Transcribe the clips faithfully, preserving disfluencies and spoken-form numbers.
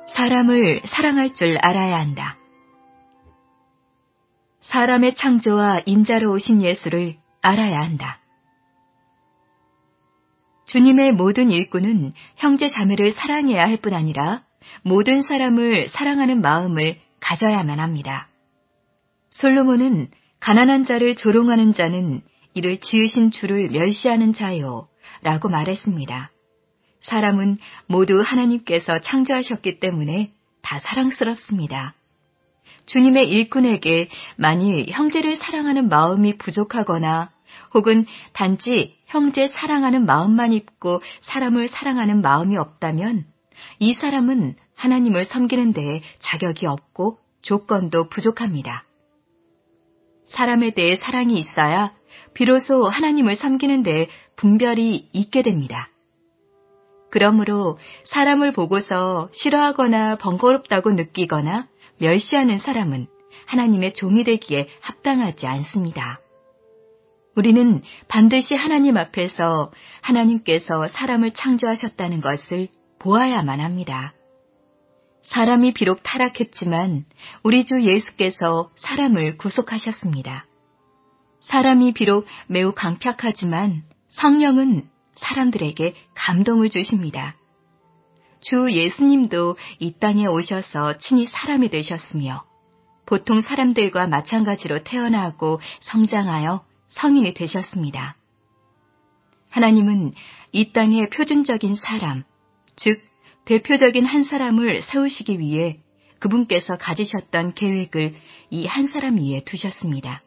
사람을 사랑할 줄 알아야 한다. 사람의 창조와 인자로 오신 예수를 알아야 한다. 주님의 모든 일꾼은 형제 자매를 사랑해야 할 뿐 아니라 모든 사람을 사랑하는 마음을 가져야만 합니다. 솔로몬은 가난한 자를 조롱하는 자는 이를 지으신 주를 멸시하는 자요 라고 말했습니다. 사람은 모두 하나님께서 창조하셨기 때문에 다 사랑스럽습니다. 주님의 일꾼에게 만일 형제를 사랑하는 마음이 부족하거나 혹은 단지 형제 사랑하는 마음만 있고 사람을 사랑하는 마음이 없다면 이 사람은 하나님을 섬기는 데에 자격이 없고 조건도 부족합니다. 사람에 대해 사랑이 있어야 비로소 하나님을 섬기는 데에 분별이 있게 됩니다. 그러므로 사람을 보고서 싫어하거나 번거롭다고 느끼거나 멸시하는 사람은 하나님의 종이 되기에 합당하지 않습니다. 우리는 반드시 하나님 앞에서 하나님께서 사람을 창조하셨다는 것을 보아야만 합니다. 사람이 비록 타락했지만 우리 주 예수께서 사람을 구속하셨습니다. 사람이 비록 매우 강팍하지만 성령은 사람들에게 감동을 주십니다. 주 예수님도 이 땅에 오셔서 친히 사람이 되셨으며 보통 사람들과 마찬가지로 태어나고 성장하여 성인이 되셨습니다. 하나님은 이 땅의 표준적인 사람, 즉 대표적인 한 사람을 세우시기 위해 그분께서 가지셨던 계획을 이 한 사람 위에 두셨습니다.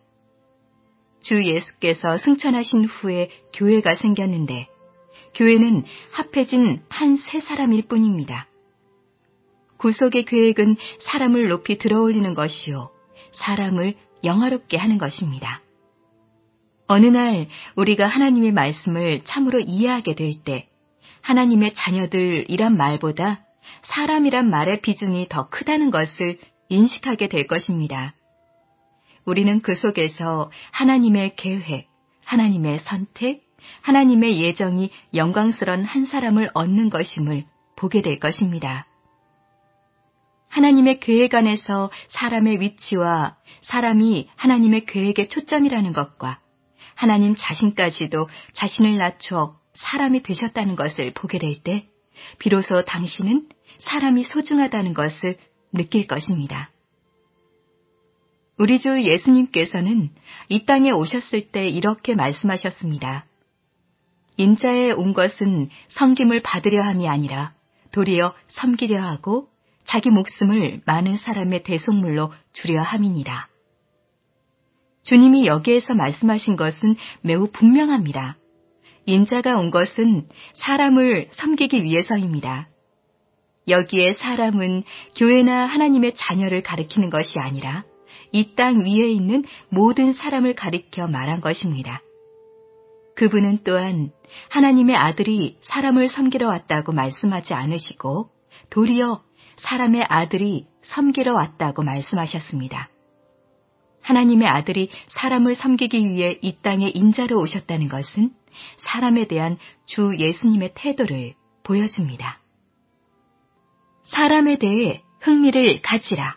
주 예수께서 승천하신 후에 교회가 생겼는데 교회는 합해진 한 세 사람일 뿐입니다. 구속의 계획은 사람을 높이 들어올리는 것이요, 사람을 영화롭게 하는 것입니다. 어느 날 우리가 하나님의 말씀을 참으로 이해하게 될 때 하나님의 자녀들이란 말보다 사람이란 말의 비중이 더 크다는 것을 인식하게 될 것입니다. 우리는 그 속에서 하나님의 계획, 하나님의 선택, 하나님의 예정이 영광스러운 한 사람을 얻는 것임을 보게 될 것입니다. 하나님의 계획 안에서 사람의 위치와 사람이 하나님의 계획의 초점이라는 것과 하나님 자신까지도 자신을 낮춰 사람이 되셨다는 것을 보게 될 때 비로소 당신은 사람이 소중하다는 것을 느낄 것입니다. 우리 주 예수님께서는 이 땅에 오셨을 때 이렇게 말씀하셨습니다. 인자에 온 것은 섬김을 받으려 함이 아니라 도리어 섬기려 하고 자기 목숨을 많은 사람의 대속물로 주려 함이니라. 주님이 여기에서 말씀하신 것은 매우 분명합니다. 인자가 온 것은 사람을 섬기기 위해서입니다. 여기에 사람은 교회나 하나님의 자녀를 가리키는 것이 아니라 이 땅 위에 있는 모든 사람을 가리켜 말한 것입니다. 그분은 또한 하나님의 아들이 사람을 섬기러 왔다고 말씀하지 않으시고 도리어 사람의 아들이 섬기러 왔다고 말씀하셨습니다. 하나님의 아들이 사람을 섬기기 위해 이 땅에 인자로 오셨다는 것은 사람에 대한 주 예수님의 태도를 보여줍니다. 사람에 대해 흥미를 가지라.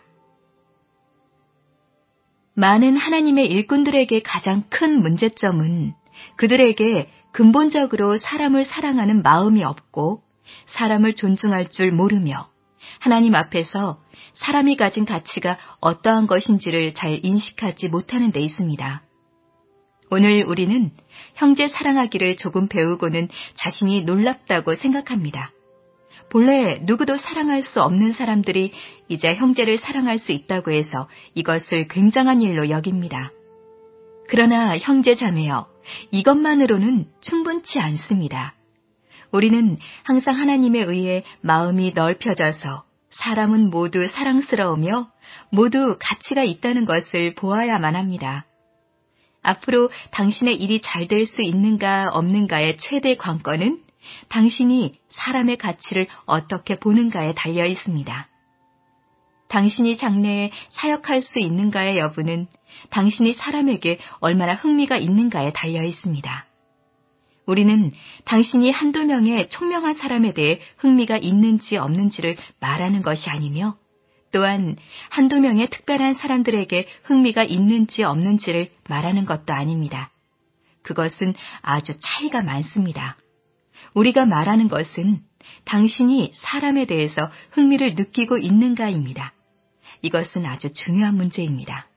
많은 하나님의 일꾼들에게 가장 큰 문제점은 그들에게 근본적으로 사람을 사랑하는 마음이 없고 사람을 존중할 줄 모르며 하나님 앞에서 사람이 가진 가치가 어떠한 것인지를 잘 인식하지 못하는 데 있습니다. 오늘 우리는 형제 사랑하기를 조금 배우고는 자신이 놀랍다고 생각합니다. 본래 누구도 사랑할 수 없는 사람들이 이제 형제를 사랑할 수 있다고 해서 이것을 굉장한 일로 여깁니다. 그러나 형제 자매여, 이것만으로는 충분치 않습니다. 우리는 항상 하나님에 의해 마음이 넓혀져서 사람은 모두 사랑스러우며 모두 가치가 있다는 것을 보아야만 합니다. 앞으로 당신의 일이 잘 될 수 있는가 없는가의 최대 관건은 당신이 사람의 가치를 어떻게 보는가에 달려 있습니다. 당신이 장래에 사역할 수 있는가의 여부는 당신이 사람에게 얼마나 흥미가 있는가에 달려 있습니다. 우리는 당신이 한두 명의 총명한 사람에 대해 흥미가 있는지 없는지를 말하는 것이 아니며 또한 한두 명의 특별한 사람들에게 흥미가 있는지 없는지를 말하는 것도 아닙니다. 그것은 아주 차이가 많습니다. 우리가 말하는 것은 당신이 사람에 대해서 흥미를 느끼고 있는가입니다. 이것은 아주 중요한 문제입니다.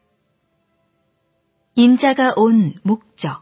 인자가 온 목적.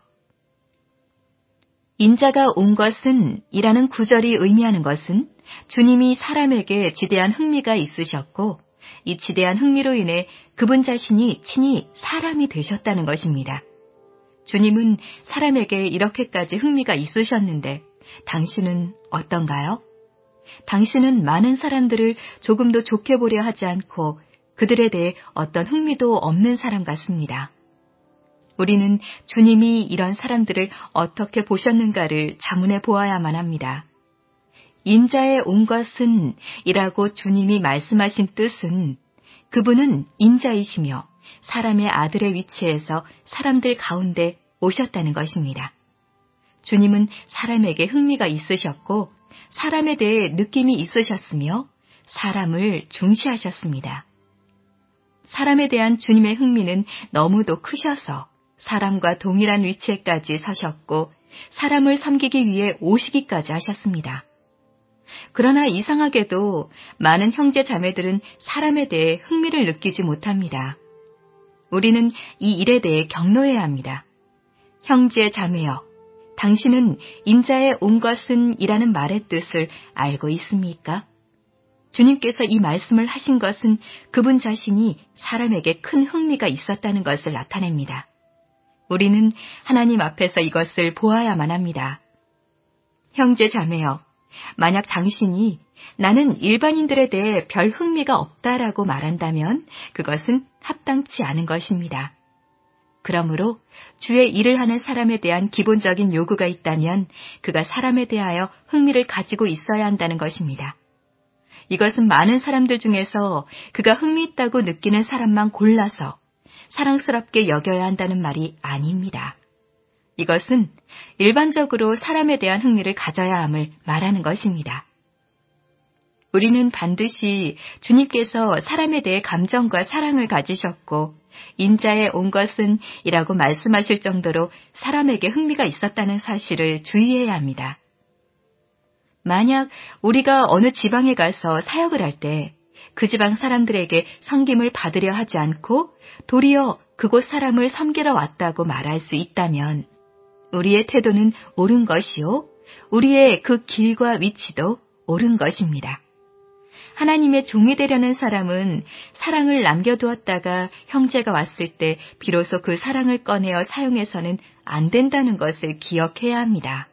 인자가 온 것은 이라는 구절이 의미하는 것은 주님이 사람에게 지대한 흥미가 있으셨고 이 지대한 흥미로 인해 그분 자신이 친히 사람이 되셨다는 것입니다. 주님은 사람에게 이렇게까지 흥미가 있으셨는데 당신은 어떤가요? 당신은 많은 사람들을 조금도 좋게 보려 하지 않고 그들에 대해 어떤 흥미도 없는 사람 같습니다. 우리는 주님이 이런 사람들을 어떻게 보셨는가를 자문해 보아야만 합니다. 인자에 온 것은 이라고 주님이 말씀하신 뜻은 그분은 인자이시며 사람의 아들의 위치에서 사람들 가운데 오셨다는 것입니다. 주님은 사람에게 흥미가 있으셨고 사람에 대해 느낌이 있으셨으며 사람을 중시하셨습니다. 사람에 대한 주님의 흥미는 너무도 크셔서 사람과 동일한 위치에까지 서셨고 사람을 섬기기 위해 오시기까지 하셨습니다. 그러나 이상하게도 많은 형제 자매들은 사람에 대해 흥미를 느끼지 못합니다. 우리는 이 일에 대해 경로해야 합니다. 형제 자매여, 당신은 인자에 온 것은 이라는 말의 뜻을 알고 있습니까? 주님께서 이 말씀을 하신 것은 그분 자신이 사람에게 큰 흥미가 있었다는 것을 나타냅니다. 우리는 하나님 앞에서 이것을 보아야만 합니다. 형제 자매여, 만약 당신이 나는 일반인들에 대해 별 흥미가 없다라고 말한다면 그것은 합당치 않은 것입니다. 그러므로 주의 일을 하는 사람에 대한 기본적인 요구가 있다면 그가 사람에 대하여 흥미를 가지고 있어야 한다는 것입니다. 이것은 많은 사람들 중에서 그가 흥미있다고 느끼는 사람만 골라서 사랑스럽게 여겨야 한다는 말이 아닙니다. 이것은 일반적으로 사람에 대한 흥미를 가져야 함을 말하는 것입니다. 우리는 반드시 주님께서 사람에 대해 감정과 사랑을 가지셨고 인자에 온 것은 이라고 말씀하실 정도로 사람에게 흥미가 있었다는 사실을 주의해야 합니다. 만약 우리가 어느 지방에 가서 사역을 할 때 그 지방 사람들에게 섬김을 받으려 하지 않고 도리어 그곳 사람을 섬기러 왔다고 말할 수 있다면 우리의 태도는 옳은 것이요, 우리의 그 길과 위치도 옳은 것입니다. 하나님의 종이 되려는 사람은 사랑을 남겨두었다가 형제가 왔을 때 비로소 그 사랑을 꺼내어 사용해서는 안 된다는 것을 기억해야 합니다.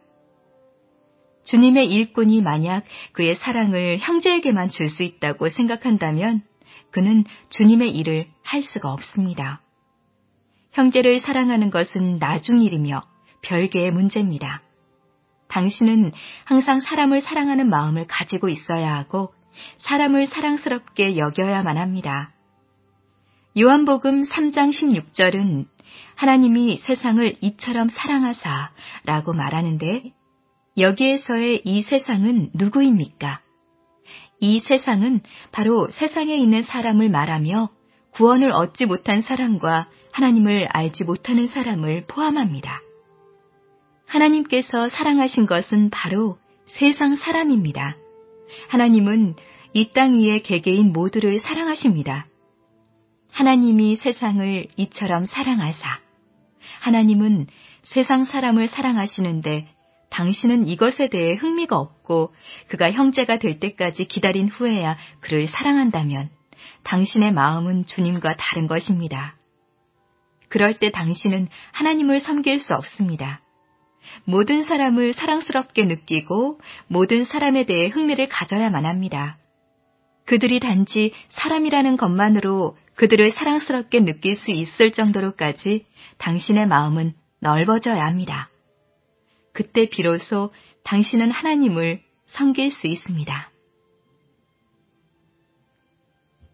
주님의 일꾼이 만약 그의 사랑을 형제에게만 줄 수 있다고 생각한다면 그는 주님의 일을 할 수가 없습니다. 형제를 사랑하는 것은 나중 일이며 별개의 문제입니다. 당신은 항상 사람을 사랑하는 마음을 가지고 있어야 하고 사람을 사랑스럽게 여겨야만 합니다. 요한복음 삼 장 십육 절은 하나님이 세상을 이처럼 사랑하사 라고 말하는데 여기에서의 이 세상은 누구입니까? 이 세상은 바로 세상에 있는 사람을 말하며 구원을 얻지 못한 사람과 하나님을 알지 못하는 사람을 포함합니다. 하나님께서 사랑하신 것은 바로 세상 사람입니다. 하나님은 이 땅 위의 개개인 모두를 사랑하십니다. 하나님이 세상을 이처럼 사랑하사. 하나님은 세상 사람을 사랑하시는데 당신은 이것에 대해 흥미가 없고 그가 형제가 될 때까지 기다린 후에야 그를 사랑한다면 당신의 마음은 주님과 다른 것입니다. 그럴 때 당신은 하나님을 섬길 수 없습니다. 모든 사람을 사랑스럽게 느끼고 모든 사람에 대해 흥미를 가져야만 합니다. 그들이 단지 사람이라는 것만으로 그들을 사랑스럽게 느낄 수 있을 정도로까지 당신의 마음은 넓어져야 합니다. 그때 비로소 당신은 하나님을 섬길 수 있습니다.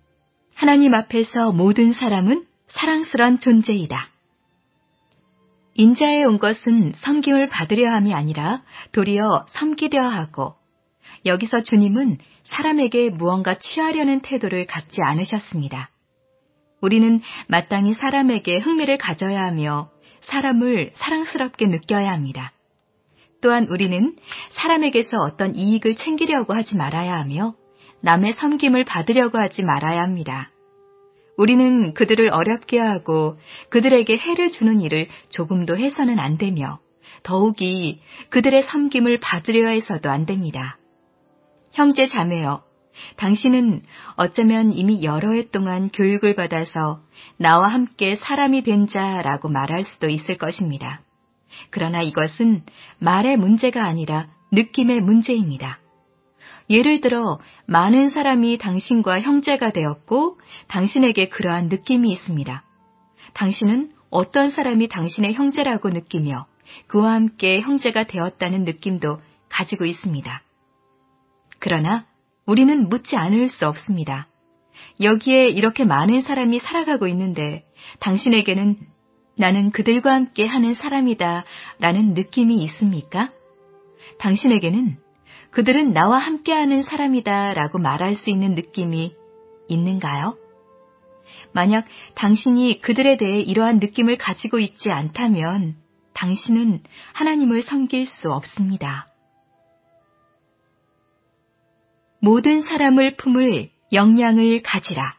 하나님 앞에서 모든 사람은 사랑스러운 존재이다. 인자에 온 것은 섬김을 받으려 함이 아니라 도리어 섬기려 하고, 여기서 주님은 사람에게 무언가 취하려는 태도를 갖지 않으셨습니다. 우리는 마땅히 사람에게 흥미를 가져야 하며 사람을 사랑스럽게 느껴야 합니다. 또한 우리는 사람에게서 어떤 이익을 챙기려고 하지 말아야 하며 남의 섬김을 받으려고 하지 말아야 합니다. 우리는 그들을 어렵게 하고 그들에게 해를 주는 일을 조금도 해서는 안 되며 더욱이 그들의 섬김을 받으려 해서도 안 됩니다. 형제 자매여, 당신은 어쩌면 이미 여러 해 동안 교육을 받아서 나와 함께 사람이 된 자라고 말할 수도 있을 것입니다. 그러나 이것은 말의 문제가 아니라 느낌의 문제입니다. 예를 들어 많은 사람이 당신과 형제가 되었고 당신에게 그러한 느낌이 있습니다. 당신은 어떤 사람이 당신의 형제라고 느끼며 그와 함께 형제가 되었다는 느낌도 가지고 있습니다. 그러나 우리는 묻지 않을 수 없습니다. 여기에 이렇게 많은 사람이 살아가고 있는데 당신에게는 나는 그들과 함께 하는 사람이다 라는 느낌이 있습니까? 당신에게는 그들은 나와 함께하는 사람이다 라고 말할 수 있는 느낌이 있는가요? 만약 당신이 그들에 대해 이러한 느낌을 가지고 있지 않다면 당신은 하나님을 섬길 수 없습니다. 모든 사람을 품을 역량을 가지라.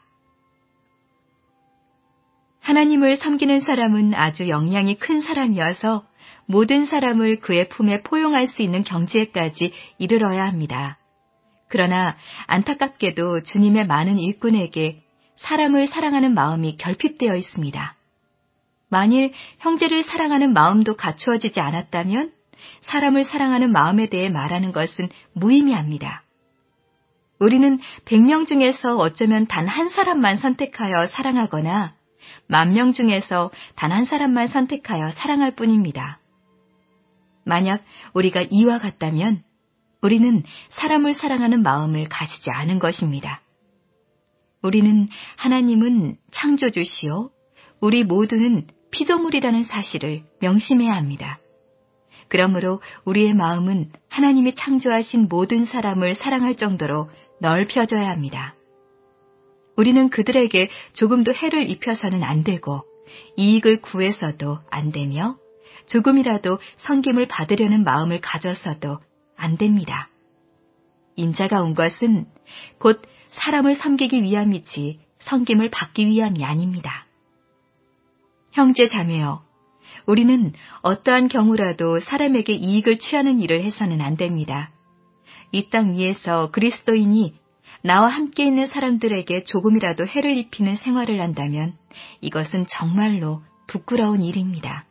하나님을 섬기는 사람은 아주 역량이 큰 사람이어서 모든 사람을 그의 품에 포용할 수 있는 경지에까지 이르러야 합니다. 그러나 안타깝게도 주님의 많은 일꾼에게 사람을 사랑하는 마음이 결핍되어 있습니다. 만일 형제를 사랑하는 마음도 갖추어지지 않았다면 사람을 사랑하는 마음에 대해 말하는 것은 무의미합니다. 우리는 백 명 중에서 어쩌면 단 한 사람만 선택하여 사랑하거나 만 명 중에서 단 한 사람만 선택하여 사랑할 뿐입니다. 만약 우리가 이와 같다면 우리는 사람을 사랑하는 마음을 가지지 않은 것입니다. 우리는 하나님은 창조주시요 우리 모두는 피조물이라는 사실을 명심해야 합니다. 그러므로 우리의 마음은 하나님이 창조하신 모든 사람을 사랑할 정도로 넓혀져야 합니다. 우리는 그들에게 조금도 해를 입혀서는 안 되고 이익을 구해서도 안 되며 조금이라도 섬김을 받으려는 마음을 가져서도 안 됩니다. 인자가 온 것은 곧 사람을 섬기기 위함이지 섬김을 받기 위함이 아닙니다. 형제 자매여, 우리는 어떠한 경우라도 사람에게 이익을 취하는 일을 해서는 안 됩니다. 이 땅 위에서 그리스도인이 나와 함께 있는 사람들에게 조금이라도 해를 입히는 생활을 한다면 이것은 정말로 부끄러운 일입니다.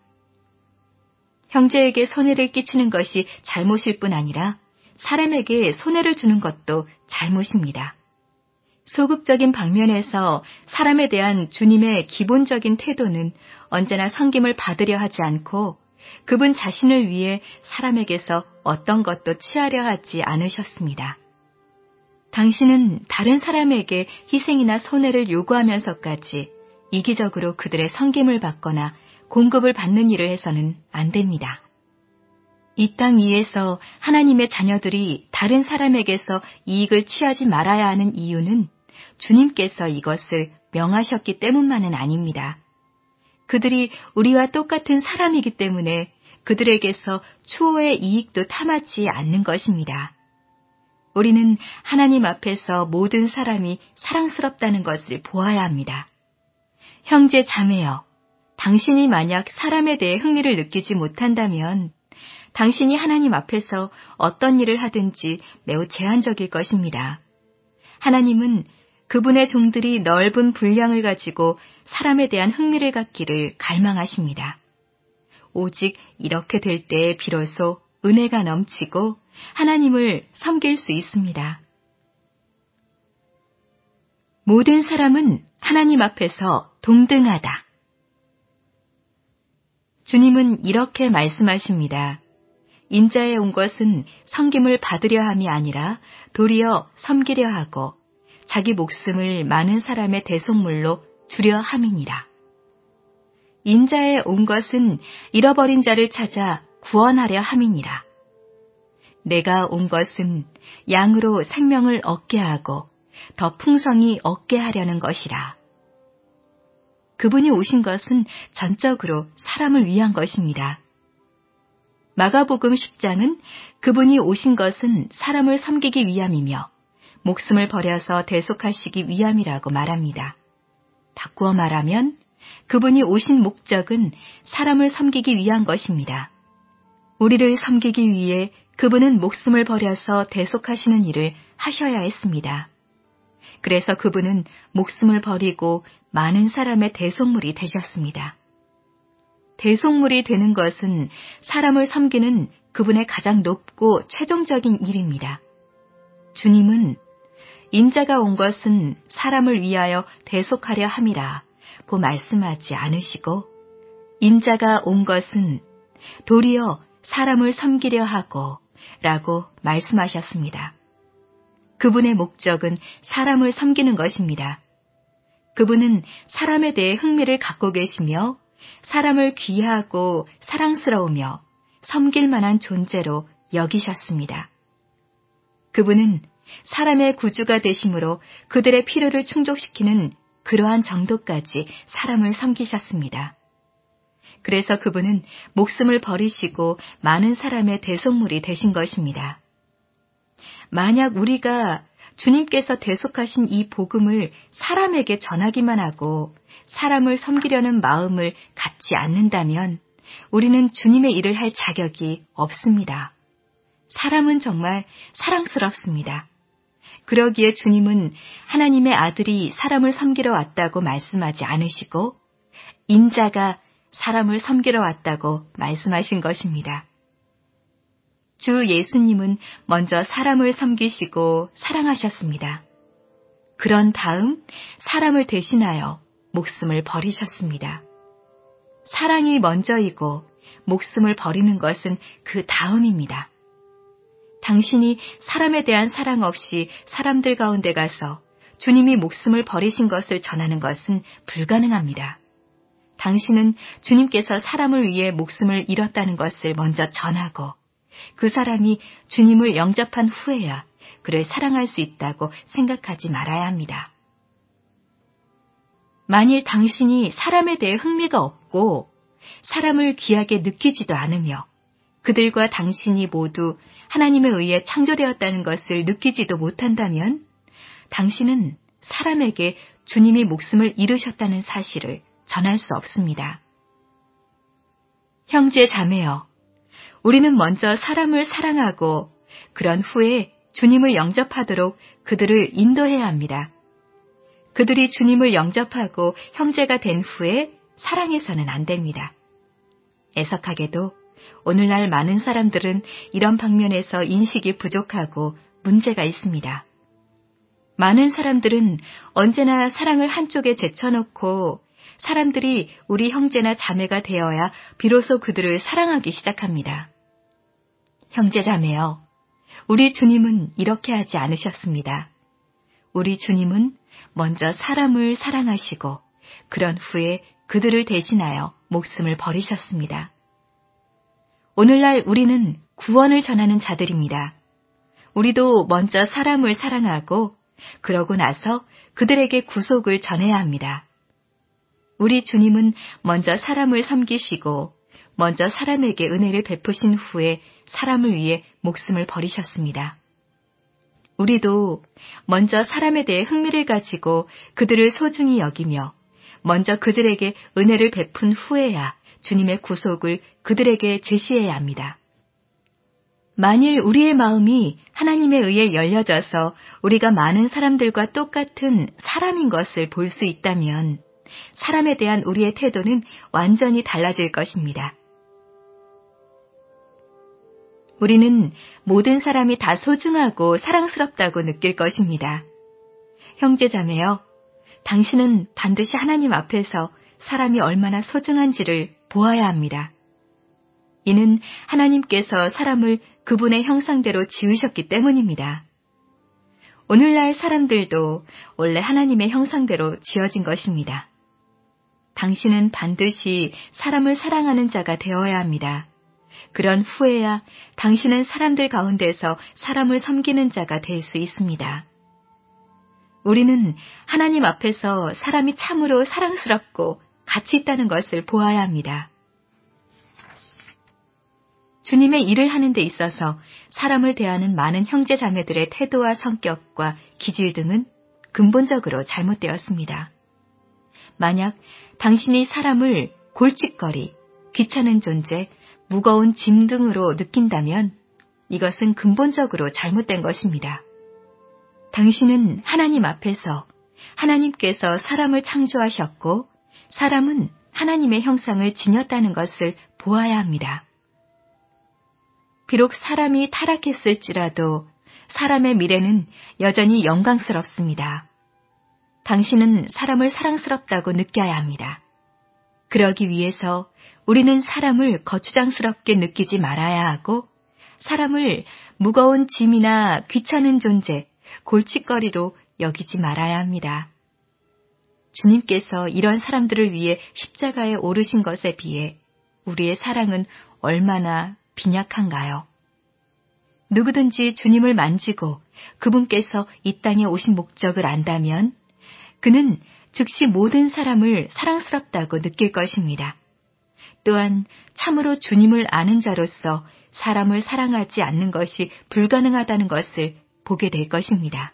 형제에게 손해를 끼치는 것이 잘못일 뿐 아니라 사람에게 손해를 주는 것도 잘못입니다. 소극적인 방면에서 사람에 대한 주님의 기본적인 태도는 언제나 섬김을 받으려 하지 않고 그분 자신을 위해 사람에게서 어떤 것도 취하려 하지 않으셨습니다. 당신은 다른 사람에게 희생이나 손해를 요구하면서까지 이기적으로 그들의 섬김을 받거나 공급을 받는 일을 해서는 안 됩니다. 이 땅 위에서 하나님의 자녀들이 다른 사람에게서 이익을 취하지 말아야 하는 이유는 주님께서 이것을 명하셨기 때문만은 아닙니다. 그들이 우리와 똑같은 사람이기 때문에 그들에게서 추호의 이익도 탐하지 않는 것입니다. 우리는 하나님 앞에서 모든 사람이 사랑스럽다는 것을 보아야 합니다. 형제 자매여, 당신이 만약 사람에 대해 흥미를 느끼지 못한다면 당신이 하나님 앞에서 어떤 일을 하든지 매우 제한적일 것입니다. 하나님은 그분의 종들이 넓은 분량을 가지고 사람에 대한 흥미를 갖기를 갈망하십니다. 오직 이렇게 될 때에 비로소 은혜가 넘치고 하나님을 섬길 수 있습니다. 모든 사람은 하나님 앞에서 동등하다. 주님은 이렇게 말씀하십니다. 인자에 온 것은 섬김을 받으려 함이 아니라 도리어 섬기려 하고 자기 목숨을 많은 사람의 대속물로 주려 함이니라. 인자에 온 것은 잃어버린 자를 찾아 구원하려 함이니라. 내가 온 것은 양으로 생명을 얻게 하고 더 풍성히 얻게 하려는 것이라. 그분이 오신 것은 전적으로 사람을 위한 것입니다. 마가복음 십 장은 그분이 오신 것은 사람을 섬기기 위함이며 목숨을 버려서 대속하시기 위함이라고 말합니다. 바꾸어 말하면 그분이 오신 목적은 사람을 섬기기 위한 것입니다. 우리를 섬기기 위해 그분은 목숨을 버려서 대속하시는 일을 하셔야 했습니다. 그래서 그분은 목숨을 버리고 많은 사람의 대속물이 되셨습니다. 대속물이 되는 것은 사람을 섬기는 그분의 가장 높고 최종적인 일입니다. 주님은 인자가 온 것은 사람을 위하여 대속하려 함이라고 말씀하지 않으시고 인자가 온 것은 도리어 사람을 섬기려 하고 라고 말씀하셨습니다. 그분의 목적은 사람을 섬기는 것입니다. 그분은 사람에 대해 흥미를 갖고 계시며 사람을 귀하고 사랑스러우며 섬길 만한 존재로 여기셨습니다. 그분은 사람의 구주가 되심으로 그들의 필요를 충족시키는 그러한 정도까지 사람을 섬기셨습니다. 그래서 그분은 목숨을 버리시고 많은 사람의 대속물이 되신 것입니다. 만약 우리가 주님께서 대속하신 이 복음을 사람에게 전하기만 하고 사람을 섬기려는 마음을 갖지 않는다면 우리는 주님의 일을 할 자격이 없습니다. 사람은 정말 사랑스럽습니다. 그러기에 주님은 하나님의 아들이 사람을 섬기러 왔다고 말씀하지 않으시고 인자가 사람을 섬기러 왔다고 말씀하신 것입니다. 주 예수님은 먼저 사람을 섬기시고 사랑하셨습니다. 그런 다음 사람을 대신하여 목숨을 버리셨습니다. 사랑이 먼저이고 목숨을 버리는 것은 그 다음입니다. 당신이 사람에 대한 사랑 없이 사람들 가운데 가서 주님이 목숨을 버리신 것을 전하는 것은 불가능합니다. 당신은 주님께서 사람을 위해 목숨을 잃었다는 것을 먼저 전하고 그 사람이 주님을 영접한 후에야 그를 사랑할 수 있다고 생각하지 말아야 합니다. 만일 당신이 사람에 대해 흥미가 없고 사람을 귀하게 느끼지도 않으며 그들과 당신이 모두 하나님에 의해 창조되었다는 것을 느끼지도 못한다면 당신은 사람에게 주님이 목숨을 잃으셨다는 사실을 전할 수 없습니다. 형제 자매여, 우리는 먼저 사람을 사랑하고 그런 후에 주님을 영접하도록 그들을 인도해야 합니다. 그들이 주님을 영접하고 형제가 된 후에 사랑해서는 안 됩니다. 애석하게도 오늘날 많은 사람들은 이런 방면에서 인식이 부족하고 문제가 있습니다. 많은 사람들은 언제나 사랑을 한쪽에 제쳐놓고 사람들이 우리 형제나 자매가 되어야 비로소 그들을 사랑하기 시작합니다. 형제 자매여, 우리 주님은 이렇게 하지 않으셨습니다. 우리 주님은 먼저 사람을 사랑하시고 그런 후에 그들을 대신하여 목숨을 버리셨습니다. 오늘날 우리는 구원을 전하는 자들입니다. 우리도 먼저 사람을 사랑하고 그러고 나서 그들에게 구속을 전해야 합니다. 우리 주님은 먼저 사람을 섬기시고 먼저 사람에게 은혜를 베푸신 후에 사람을 위해 목숨을 버리셨습니다. 우리도 먼저 사람에 대해 흥미를 가지고 그들을 소중히 여기며 먼저 그들에게 은혜를 베푼 후에야 주님의 구속을 그들에게 제시해야 합니다. 만일 우리의 마음이 하나님에 의해 열려져서 우리가 많은 사람들과 똑같은 사람인 것을 볼 수 있다면 사람에 대한 우리의 태도는 완전히 달라질 것입니다. 우리는 모든 사람이 다 소중하고 사랑스럽다고 느낄 것입니다. 형제자매여, 당신은 반드시 하나님 앞에서 사람이 얼마나 소중한지를 보아야 합니다. 이는 하나님께서 사람을 그분의 형상대로 지으셨기 때문입니다. 오늘날 사람들도 원래 하나님의 형상대로 지어진 것입니다. 당신은 반드시 사람을 사랑하는 자가 되어야 합니다. 그런 후에야 당신은 사람들 가운데서 사람을 섬기는 자가 될 수 있습니다. 우리는 하나님 앞에서 사람이 참으로 사랑스럽고 가치 있다는 것을 보아야 합니다. 주님의 일을 하는 데 있어서 사람을 대하는 많은 형제 자매들의 태도와 성격과 기질 등은 근본적으로 잘못되었습니다. 만약 당신이 사람을 골칫거리, 귀찮은 존재, 무거운 짐 등으로 느낀다면 이것은 근본적으로 잘못된 것입니다. 당신은 하나님 앞에서 하나님께서 사람을 창조하셨고 사람은 하나님의 형상을 지녔다는 것을 보아야 합니다. 비록 사람이 타락했을지라도 사람의 미래는 여전히 영광스럽습니다. 당신은 사람을 사랑스럽다고 느껴야 합니다. 그러기 위해서 우리는 사람을 거추장스럽게 느끼지 말아야 하고 사람을 무거운 짐이나 귀찮은 존재, 골칫거리로 여기지 말아야 합니다. 주님께서 이런 사람들을 위해 십자가에 오르신 것에 비해 우리의 사랑은 얼마나 빈약한가요? 누구든지 주님을 만지고 그분께서 이 땅에 오신 목적을 안다면 그는 즉시 모든 사람을 사랑스럽다고 느낄 것입니다. 또한 참으로 주님을 아는 자로서 사람을 사랑하지 않는 것이 불가능하다는 것을 보게 될 것입니다.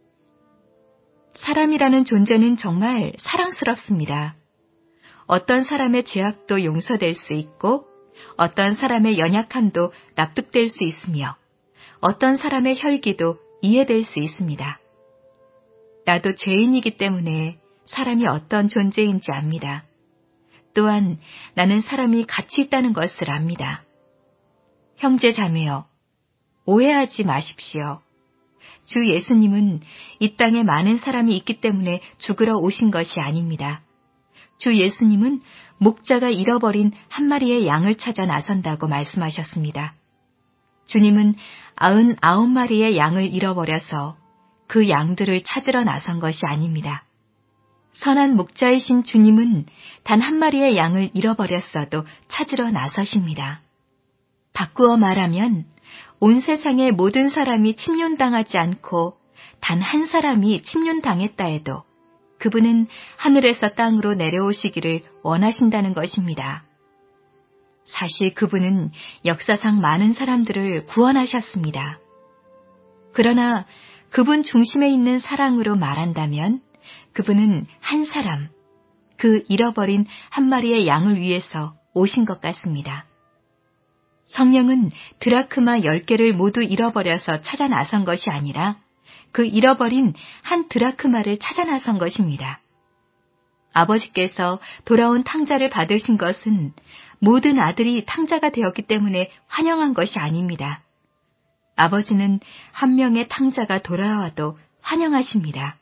사람이라는 존재는 정말 사랑스럽습니다. 어떤 사람의 죄악도 용서될 수 있고 어떤 사람의 연약함도 납득될 수 있으며 어떤 사람의 혈기도 이해될 수 있습니다. 나도 죄인이기 때문에 사람이 어떤 존재인지 압니다. 또한 나는 사람이 가치 있다는 것을 압니다. 형제 자매여, 오해하지 마십시오. 주 예수님은 이 땅에 많은 사람이 있기 때문에 죽으러 오신 것이 아닙니다. 주 예수님은 목자가 잃어버린 한 마리의 양을 찾아 나선다고 말씀하셨습니다. 주님은 아흔아홉 마리의 양을 잃어버려서 그 양들을 찾으러 나선 것이 아닙니다. 선한 목자이신 주님은 단 한 마리의 양을 잃어버렸어도 찾으러 나서십니다. 바꾸어 말하면 온 세상의 모든 사람이 침륜당하지 않고 단 한 사람이 침륜당했다 해도 그분은 하늘에서 땅으로 내려오시기를 원하신다는 것입니다. 사실 그분은 역사상 많은 사람들을 구원하셨습니다. 그러나 그분 중심에 있는 사랑으로 말한다면 그분은 한 사람, 그 잃어버린 한 마리의 양을 위해서 오신 것 같습니다. 성령은 드라크마 열 개를 모두 잃어버려서 찾아 나선 것이 아니라 그 잃어버린 한 드라크마를 찾아 나선 것입니다. 아버지께서 돌아온 탕자를 받으신 것은 모든 아들이 탕자가 되었기 때문에 환영한 것이 아닙니다. 아버지는 한 명의 탕자가 돌아와도 환영하십니다.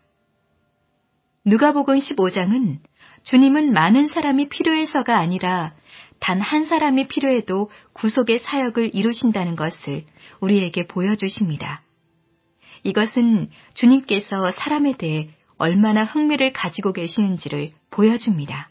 누가복음 십오 장은 주님은 많은 사람이 필요해서가 아니라 단 한 사람이 필요해도 구속의 사역을 이루신다는 것을 우리에게 보여주십니다. 이것은 주님께서 사람에 대해 얼마나 흥미를 가지고 계시는지를 보여줍니다.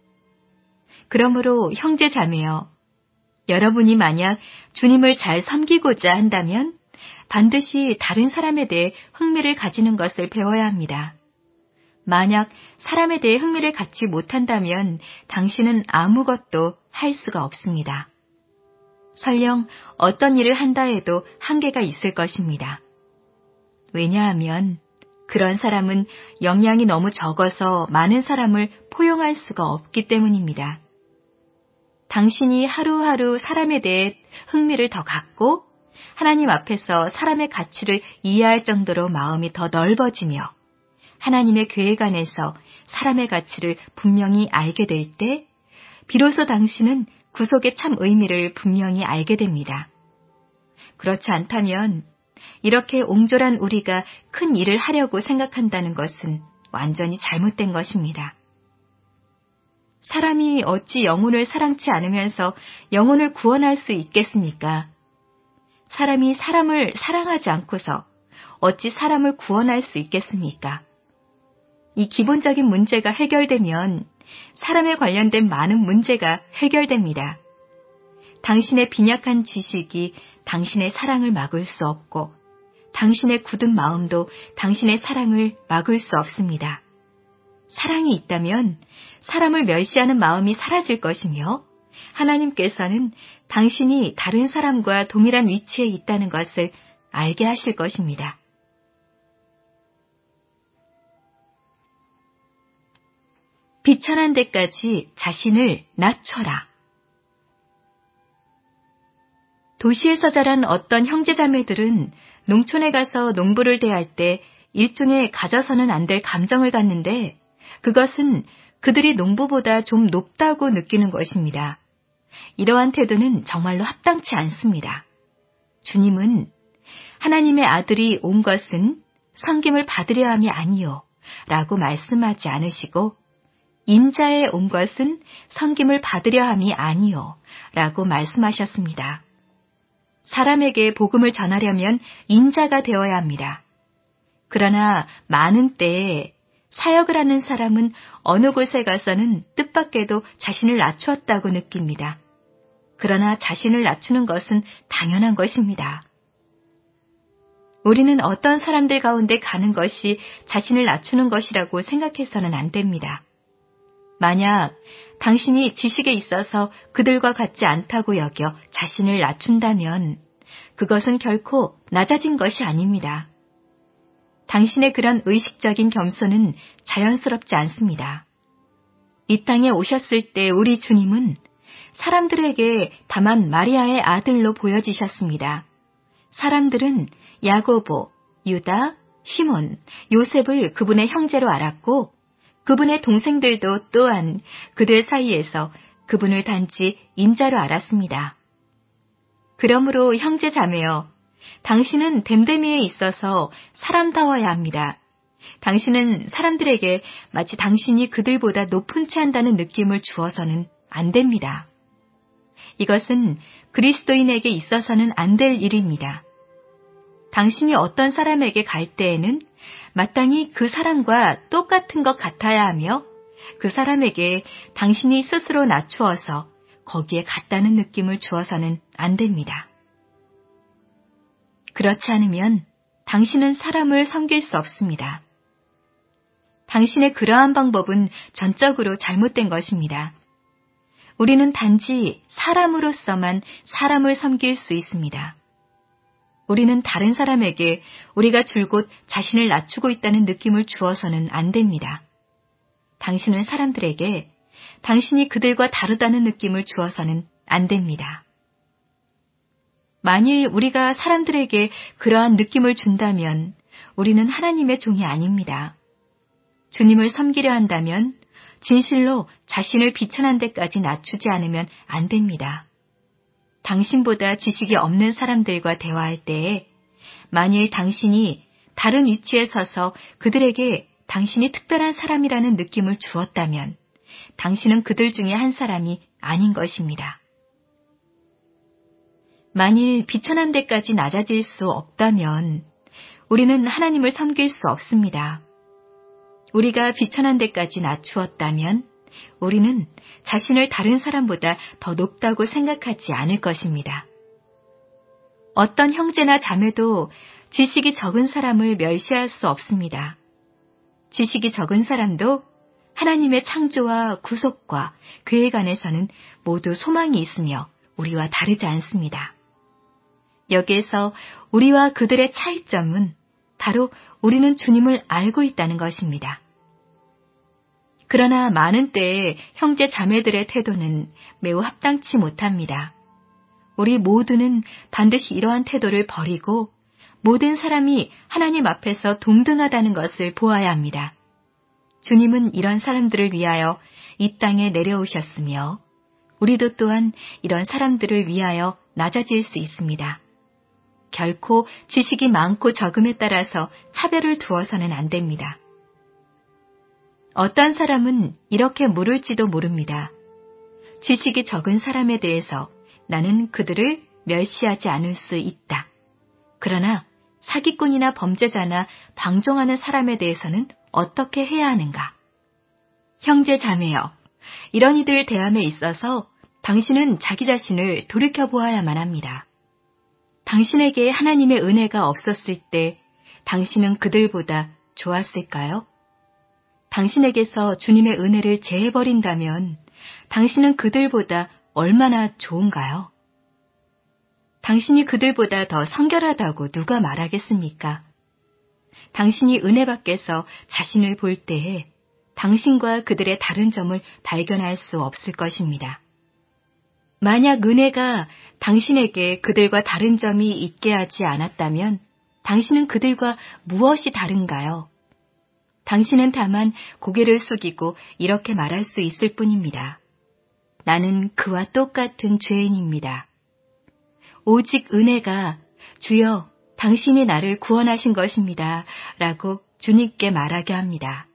그러므로 형제 자매여, 여러분이 만약 주님을 잘 섬기고자 한다면 반드시 다른 사람에 대해 흥미를 가지는 것을 배워야 합니다. 만약 사람에 대해 흥미를 갖지 못한다면 당신은 아무것도 할 수가 없습니다. 설령 어떤 일을 한다 해도 한계가 있을 것입니다. 왜냐하면 그런 사람은 역량이 너무 적어서 많은 사람을 포용할 수가 없기 때문입니다. 당신이 하루하루 사람에 대해 흥미를 더 갖고 하나님 앞에서 사람의 가치를 이해할 정도로 마음이 더 넓어지며 하나님의 계획 안에서 사람의 가치를 분명히 알게 될 때 비로소 당신은 구속의 참 의미를 분명히 알게 됩니다. 그렇지 않다면 이렇게 옹졸한 우리가 큰 일을 하려고 생각한다는 것은 완전히 잘못된 것입니다. 사람이 어찌 영혼을 사랑치 않으면서 영혼을 구원할 수 있겠습니까? 사람이 사람을 사랑하지 않고서 어찌 사람을 구원할 수 있겠습니까? 이 기본적인 문제가 해결되면 사람에 관련된 많은 문제가 해결됩니다. 당신의 빈약한 지식이 당신의 사랑을 막을 수 없고 당신의 굳은 마음도 당신의 사랑을 막을 수 없습니다. 사랑이 있다면 사람을 멸시하는 마음이 사라질 것이며 하나님께서는 당신이 다른 사람과 동일한 위치에 있다는 것을 알게 하실 것입니다. 비천한 데까지 자신을 낮춰라. 도시에서 자란 어떤 형제자매들은 농촌에 가서 농부를 대할 때 일종의 가져서는 안 될 감정을 갖는데 그것은 그들이 농부보다 좀 높다고 느끼는 것입니다. 이러한 태도는 정말로 합당치 않습니다. 주님은 하나님의 아들이 온 것은 섬김을 받으려 함이 아니요 라고 말씀하지 않으시고 인자에 온 것은 섬김을 받으려 함이 아니요 라고 말씀하셨습니다. 사람에게 복음을 전하려면 인자가 되어야 합니다. 그러나 많은 때에 사역을 하는 사람은 어느 곳에 가서는 뜻밖에도 자신을 낮추었다고 느낍니다. 그러나 자신을 낮추는 것은 당연한 것입니다. 우리는 어떤 사람들 가운데 가는 것이 자신을 낮추는 것이라고 생각해서는 안 됩니다. 만약 당신이 지식에 있어서 그들과 같지 않다고 여겨 자신을 낮춘다면 그것은 결코 낮아진 것이 아닙니다. 당신의 그런 의식적인 겸손은 자연스럽지 않습니다. 이 땅에 오셨을 때 우리 주님은 사람들에게 다만 마리아의 아들로 보여지셨습니다. 사람들은 야고보, 유다, 시몬, 요셉을 그분의 형제로 알았고 그분의 동생들도 또한 그들 사이에서 그분을 단지 인자로 알았습니다. 그러므로 형제 자매여, 당신은 됨됨이에 있어서 사람다워야 합니다. 당신은 사람들에게 마치 당신이 그들보다 높은 채 한다는 느낌을 주어서는 안 됩니다. 이것은 그리스도인에게 있어서는 안 될 일입니다. 당신이 어떤 사람에게 갈 때에는 마땅히 그 사람과 똑같은 것 같아야 하며 그 사람에게 당신이 스스로 낮추어서 거기에 같다는 느낌을 주어서는 안 됩니다. 그렇지 않으면 당신은 사람을 섬길 수 없습니다. 당신의 그러한 방법은 전적으로 잘못된 것입니다. 우리는 단지 사람으로서만 사람을 섬길 수 있습니다. 우리는 다른 사람에게 우리가 줄곧 자신을 낮추고 있다는 느낌을 주어서는 안 됩니다. 당신은 사람들에게 당신이 그들과 다르다는 느낌을 주어서는 안 됩니다. 만일 우리가 사람들에게 그러한 느낌을 준다면 우리는 하나님의 종이 아닙니다. 주님을 섬기려 한다면 진실로 자신을 비천한 데까지 낮추지 않으면 안 됩니다. 당신보다 지식이 없는 사람들과 대화할 때에 만일 당신이 다른 위치에 서서 그들에게 당신이 특별한 사람이라는 느낌을 주었다면 당신은 그들 중에 한 사람이 아닌 것입니다. 만일 비천한 데까지 낮아질 수 없다면 우리는 하나님을 섬길 수 없습니다. 우리가 비천한 데까지 낮추었다면 우리는 자신을 다른 사람보다 더 높다고 생각하지 않을 것입니다. 어떤 형제나 자매도 지식이 적은 사람을 멸시할 수 없습니다. 지식이 적은 사람도 하나님의 창조와 구속과 그에 관해서는 모두 소망이 있으며 우리와 다르지 않습니다. 여기에서 우리와 그들의 차이점은 바로 우리는 주님을 알고 있다는 것입니다. 그러나 많은 때에 형제 자매들의 태도는 매우 합당치 못합니다. 우리 모두는 반드시 이러한 태도를 버리고 모든 사람이 하나님 앞에서 동등하다는 것을 보아야 합니다. 주님은 이런 사람들을 위하여 이 땅에 내려오셨으며 우리도 또한 이런 사람들을 위하여 낮아질 수 있습니다. 결코 지식이 많고 적음에 따라서 차별을 두어서는 안 됩니다. 어떤 사람은 이렇게 물을지도 모릅니다. 지식이 적은 사람에 대해서 나는 그들을 멸시하지 않을 수 있다. 그러나 사기꾼이나 범죄자나 방종하는 사람에 대해서는 어떻게 해야 하는가? 형제 자매여, 이런 이들 대함에 있어서 당신은 자기 자신을 돌이켜보아야만 합니다. 당신에게 하나님의 은혜가 없었을 때 당신은 그들보다 좋았을까요? 당신에게서 주님의 은혜를 제해버린다면 당신은 그들보다 얼마나 좋은가요? 당신이 그들보다 더 성결하다고 누가 말하겠습니까? 당신이 은혜 밖에서 자신을 볼 때에 당신과 그들의 다른 점을 발견할 수 없을 것입니다. 만약 은혜가 당신에게 그들과 다른 점이 있게 하지 않았다면 당신은 그들과 무엇이 다른가요? 당신은 다만 고개를 숙이고 이렇게 말할 수 있을 뿐입니다. 나는 그와 똑같은 죄인입니다. 오직 은혜가 주여 당신이 나를 구원하신 것입니다. 라고 주님께 말하게 합니다.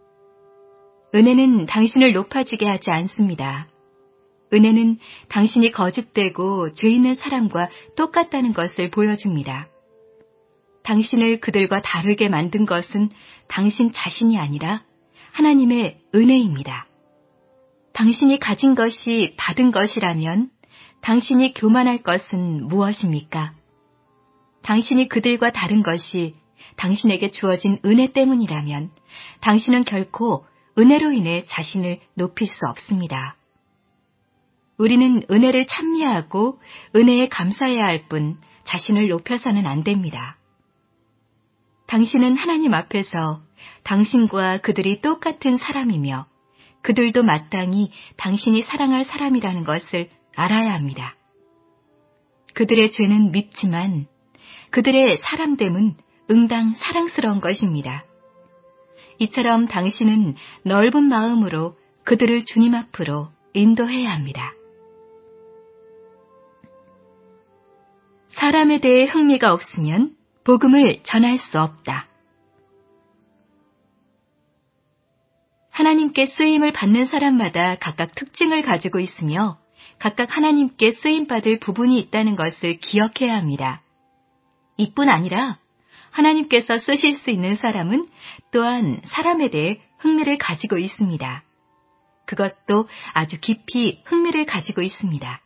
은혜는 당신을 높아지게 하지 않습니다. 은혜는 당신이 거짓되고 죄 있는 사람과 똑같다는 것을 보여줍니다. 당신을 그들과 다르게 만든 것은 당신 자신이 아니라 하나님의 은혜입니다. 당신이 가진 것이 받은 것이라면 당신이 교만할 것은 무엇입니까? 당신이 그들과 다른 것이 당신에게 주어진 은혜 때문이라면 당신은 결코 은혜로 인해 자신을 높일 수 없습니다. 우리는 은혜를 찬미하고 은혜에 감사해야 할 뿐 자신을 높여서는 안 됩니다. 당신은 하나님 앞에서 당신과 그들이 똑같은 사람이며 그들도 마땅히 당신이 사랑할 사람이라는 것을 알아야 합니다. 그들의 죄는 밉지만 그들의 사랑됨은 응당 사랑스러운 것입니다. 이처럼 당신은 넓은 마음으로 그들을 주님 앞으로 인도해야 합니다. 사람에 대해 흥미가 없으면 복음을 전할 수 없다. 하나님께 쓰임을 받는 사람마다 각각 특징을 가지고 있으며 각각 하나님께 쓰임받을 부분이 있다는 것을 기억해야 합니다. 이뿐 아니라 하나님께서 쓰실 수 있는 사람은 또한 사람에 대해 흥미를 가지고 있습니다. 그것도 아주 깊이 흥미를 가지고 있습니다.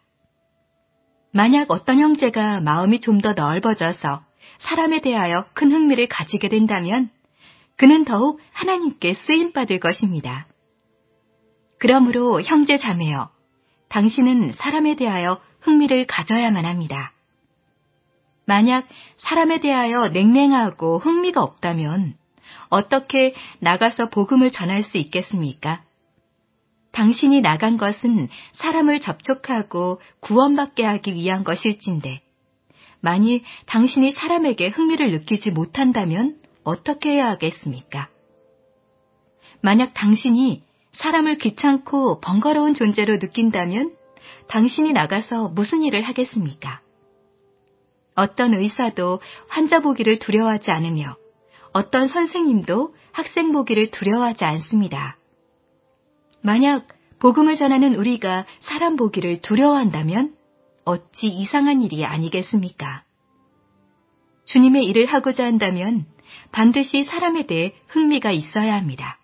만약 어떤 형제가 마음이 좀 더 넓어져서 사람에 대하여 큰 흥미를 가지게 된다면 그는 더욱 하나님께 쓰임받을 것입니다. 그러므로 형제 자매여, 당신은 사람에 대하여 흥미를 가져야만 합니다. 만약 사람에 대하여 냉랭하고 흥미가 없다면 어떻게 나가서 복음을 전할 수 있겠습니까? 당신이 나간 것은 사람을 접촉하고 구원받게 하기 위한 것일진데 만일 당신이 사람에게 흥미를 느끼지 못한다면 어떻게 해야 하겠습니까? 만약 당신이 사람을 귀찮고 번거로운 존재로 느낀다면 당신이 나가서 무슨 일을 하겠습니까? 어떤 의사도 환자 보기를 두려워하지 않으며 어떤 선생님도 학생 보기를 두려워하지 않습니다. 만약 복음을 전하는 우리가 사람 보기를 두려워한다면 어찌 이상한 일이 아니겠습니까? 주님의 일을 하고자 한다면 반드시 사람에 대해 흥미가 있어야 합니다.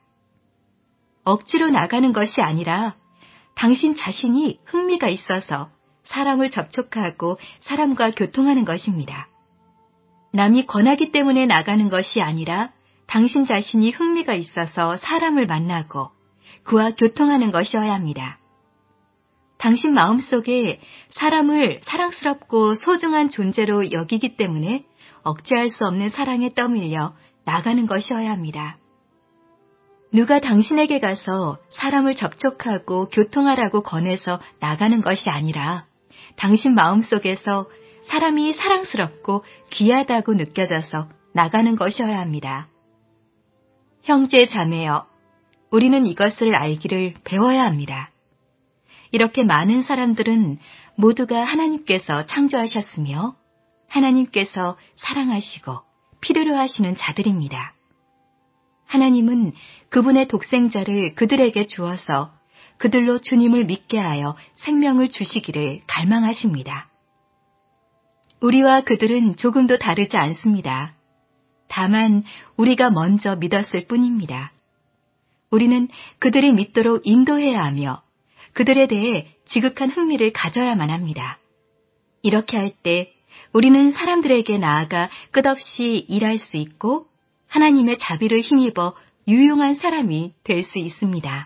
억지로 나가는 것이 아니라 당신 자신이 흥미가 있어서 사람을 접촉하고 사람과 교통하는 것입니다. 남이 권하기 때문에 나가는 것이 아니라 당신 자신이 흥미가 있어서 사람을 만나고 그와 교통하는 것이어야 합니다. 당신 마음속에 사람을 사랑스럽고 소중한 존재로 여기기 때문에 억제할 수 없는 사랑에 떠밀려 나가는 것이어야 합니다. 누가 당신에게 가서 사람을 접촉하고 교통하라고 권해서 나가는 것이 아니라 당신 마음속에서 사람이 사랑스럽고 귀하다고 느껴져서 나가는 것이어야 합니다. 형제 자매여, 우리는 이것을 알기를 배워야 합니다. 이렇게 많은 사람들은 모두가 하나님께서 창조하셨으며 하나님께서 사랑하시고 필요로 하시는 자들입니다. 하나님은 그분의 독생자를 그들에게 주어서 그들로 주님을 믿게 하여 생명을 주시기를 갈망하십니다. 우리와 그들은 조금도 다르지 않습니다. 다만 우리가 먼저 믿었을 뿐입니다. 우리는 그들이 믿도록 인도해야 하며 그들에 대해 지극한 흥미를 가져야만 합니다. 이렇게 할 때 우리는 사람들에게 나아가 끝없이 일할 수 있고 하나님의 자비를 힘입어 유용한 사람이 될 수 있습니다.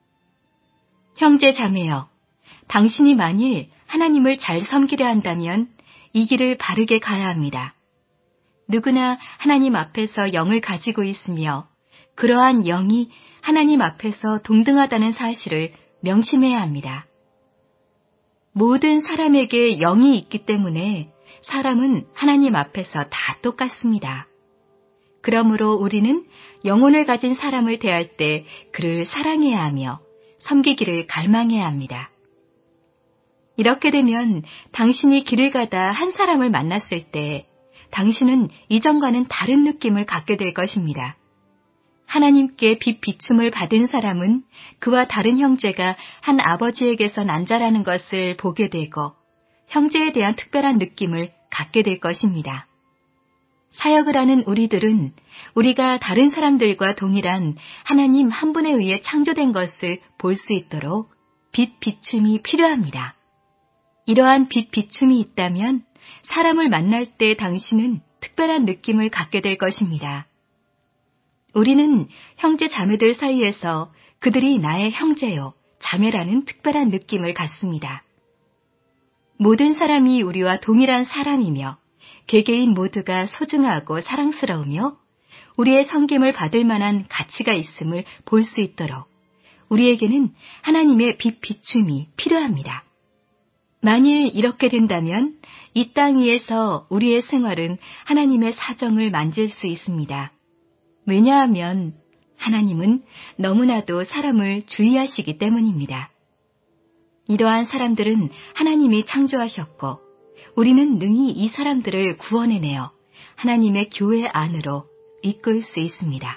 형제 자매여, 당신이 만일 하나님을 잘 섬기려 한다면 이 길을 바르게 가야 합니다. 누구나 하나님 앞에서 영을 가지고 있으며 그러한 영이 하나님 앞에서 동등하다는 사실을 명심해야 합니다. 모든 사람에게 영이 있기 때문에 사람은 하나님 앞에서 다 똑같습니다. 그러므로 우리는 영혼을 가진 사람을 대할 때 그를 사랑해야 하며 섬기기를 갈망해야 합니다. 이렇게 되면 당신이 길을 가다 한 사람을 만났을 때 당신은 이전과는 다른 느낌을 갖게 될 것입니다. 하나님께 빛 비춤을 받은 사람은 그와 다른 형제가 한 아버지에게서 난 자라는 것을 보게 되고 형제에 대한 특별한 느낌을 갖게 될 것입니다. 사역을 하는 우리들은 우리가 다른 사람들과 동일한 하나님 한 분에 의해 창조된 것을 볼 수 있도록 빛 비춤이 필요합니다. 이러한 빛 비춤이 있다면 사람을 만날 때 당신은 특별한 느낌을 갖게 될 것입니다. 우리는 형제 자매들 사이에서 그들이 나의 형제요, 자매라는 특별한 느낌을 갖습니다. 모든 사람이 우리와 동일한 사람이며 개개인 모두가 소중하고 사랑스러우며 우리의 섬김을 받을 만한 가치가 있음을 볼 수 있도록 우리에게는 하나님의 빛 비춤이 필요합니다. 만일 이렇게 된다면 이 땅 위에서 우리의 생활은 하나님의 사정을 만질 수 있습니다. 왜냐하면 하나님은 너무나도 사람을 주의하시기 때문입니다. 이러한 사람들은 하나님이 창조하셨고 우리는 능히 이 사람들을 구원해내어 하나님의 교회 안으로 이끌 수 있습니다.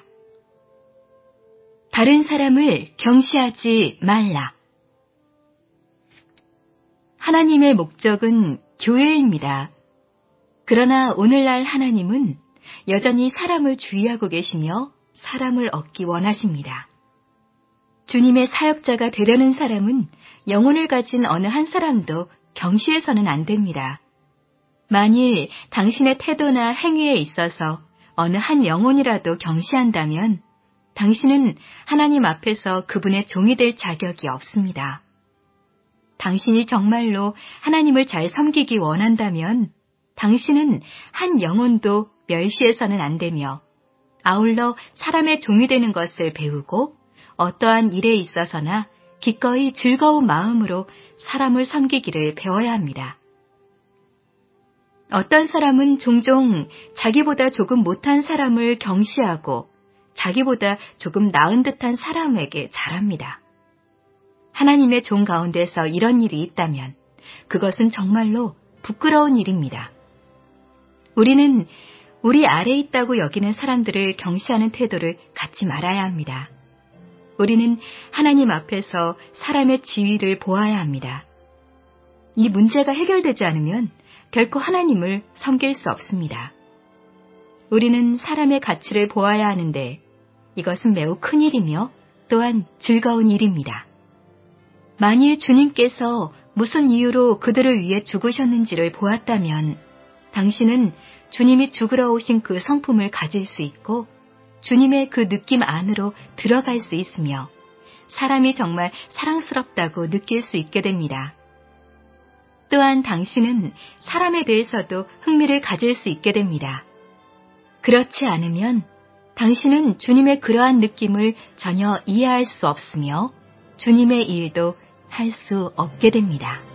다른 사람을 경시하지 말라. 하나님의 목적은 교회입니다. 그러나 오늘날 하나님은 여전히 사람을 주의하고 계시며 사람을 얻기 원하십니다. 주님의 사역자가 되려는 사람은 영혼을 가진 어느 한 사람도 경시해서는 안 됩니다. 만일 당신의 태도나 행위에 있어서 어느 한 영혼이라도 경시한다면 당신은 하나님 앞에서 그분의 종이 될 자격이 없습니다. 당신이 정말로 하나님을 잘 섬기기 원한다면 당신은 한 영혼도 멸시해서는 안 되며 아울러 사람의 종이 되는 것을 배우고 어떠한 일에 있어서나 기꺼이 즐거운 마음으로 사람을 섬기기를 배워야 합니다. 어떤 사람은 종종 자기보다 조금 못한 사람을 경시하고 자기보다 조금 나은 듯한 사람에게 잘합니다. 하나님의 종 가운데서 이런 일이 있다면 그것은 정말로 부끄러운 일입니다. 우리는 우리 아래 있다고 여기는 사람들을 경시하는 태도를 갖지 말아야 합니다. 우리는 하나님 앞에서 사람의 지위를 보아야 합니다. 이 문제가 해결되지 않으면 결코 하나님을 섬길 수 없습니다. 우리는 사람의 가치를 보아야 하는데 이것은 매우 큰 일이며 또한 즐거운 일입니다. 만일 주님께서 무슨 이유로 그들을 위해 죽으셨는지를 보았다면 당신은 주님이 죽으러 오신 그 성품을 가질 수 있고 주님의 그 느낌 안으로 들어갈 수 있으며 사람이 정말 사랑스럽다고 느낄 수 있게 됩니다. 또한 당신은 사람에 대해서도 흥미를 가질 수 있게 됩니다. 그렇지 않으면 당신은 주님의 그러한 느낌을 전혀 이해할 수 없으며 주님의 일도 할 수 없게 됩니다.